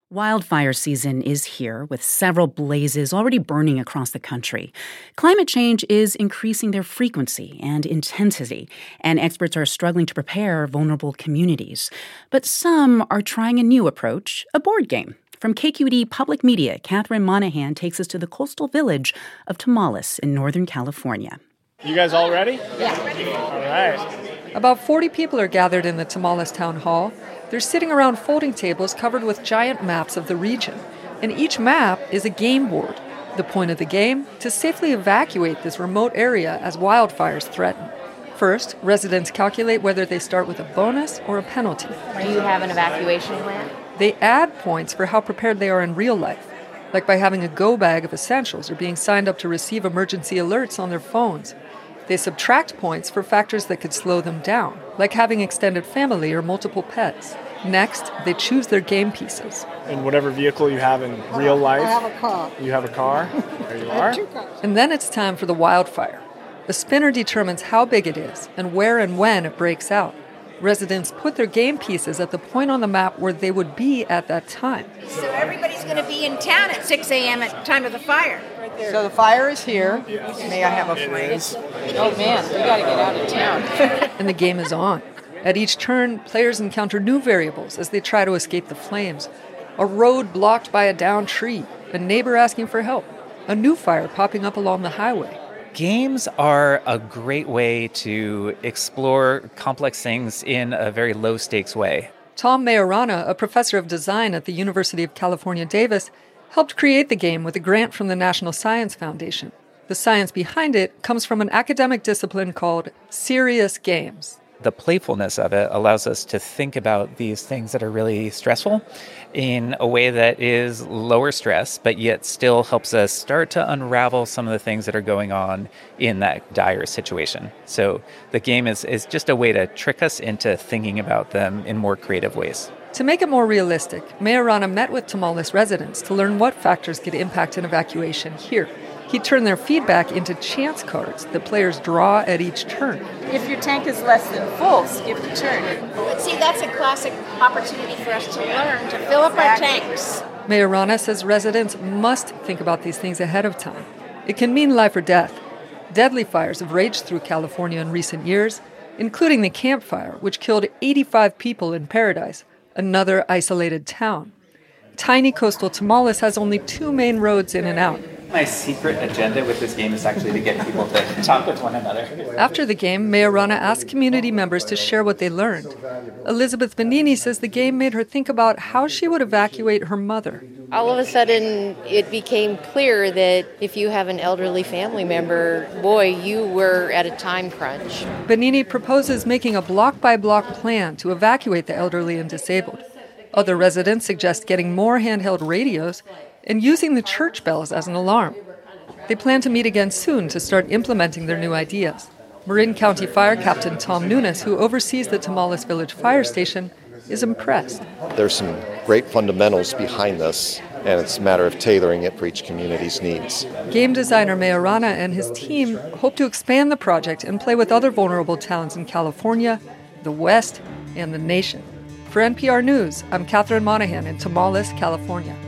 Wildfire season is here, with several blazes already burning across the country. Climate change is increasing their frequency and intensity, and experts are struggling to prepare vulnerable communities. But some are trying a new approach, a board game. From KQED Public Media, Catherine Monahan takes us to the coastal village of Tomales in Northern California. You guys all ready? Yeah. All right. About 40 people are gathered in the Tomales Town Hall. They're sitting around folding tables covered with giant maps of the region. And each map is a game board. The point of the game? To safely evacuate this remote area as wildfires threaten. First, residents calculate whether they start with a bonus or a penalty. Do you have an evacuation plan? They add points for how prepared they are in real life, like by having a go bag of essentials or being signed up to receive emergency alerts on their phones. They subtract points for factors that could slow them down, like having extended family or multiple pets. Next, they choose their game pieces. In whatever vehicle you have in real life. I have a car. You have a car? There you I are. have 2 cars. And then it's time for the wildfire. The spinner determines how big it is and where and when it breaks out. Residents put their game pieces at the point on the map where they would be at that time. So everybody's going to be in town at 6 a.m. at the time of the fire. So the fire is here. May I have a phrase? Oh man, we gotta get out of town. And the game is on. At each turn, players encounter new variables as they try to escape the flames. A road blocked by a downed tree, a neighbor asking for help, a new fire popping up along the highway. Games are a great way to explore complex things in a very low-stakes way. Tom Majorana, a professor of design at the University of California, Davis, helped create the game with a grant from the National Science Foundation. The science behind it comes from an academic discipline called serious games. The playfulness of it allows us to think about these things that are really stressful in a way that is lower stress, but yet still helps us start to unravel some of the things that are going on in that dire situation. So the game is just a way to trick us into thinking about them in more creative ways. To make it more realistic, Majorana met with Tomales residents to learn what factors could impact an evacuation here. He turned their feedback into chance cards that players draw at each turn. If your tank is less than full, skip the turn. But see, that's a classic opportunity for us to learn to fill up our tanks. Majorana says residents must think about these things ahead of time. It can mean life or death. Deadly fires have raged through California in recent years, including the Camp Fire, which killed 85 people in Paradise, another isolated town. Tiny coastal Tomales has only 2 main roads in and out. My secret agenda with this game is actually to get people to talk with one another. After the game, Majorana asked community members to share what they learned. Elizabeth Benini says the game made her think about how she would evacuate her mother. All of a sudden, it became clear that if you have an elderly family member, boy, you were at a time crunch. Benini proposes making a block-by-block plan to evacuate the elderly and disabled. Other residents suggest getting more handheld radios and using the church bells as an alarm. They plan to meet again soon to start implementing their new ideas. Marin County Fire Captain Tom Nunes, who oversees the Tomales Village Fire Station, is impressed. There's some great fundamentals behind this, and it's a matter of tailoring it for each community's needs. Game designer Majorana and his team hope to expand the project and play with other vulnerable towns in California, the West, and the nation. For NPR News, I'm Catherine Monahan in Tomales, California.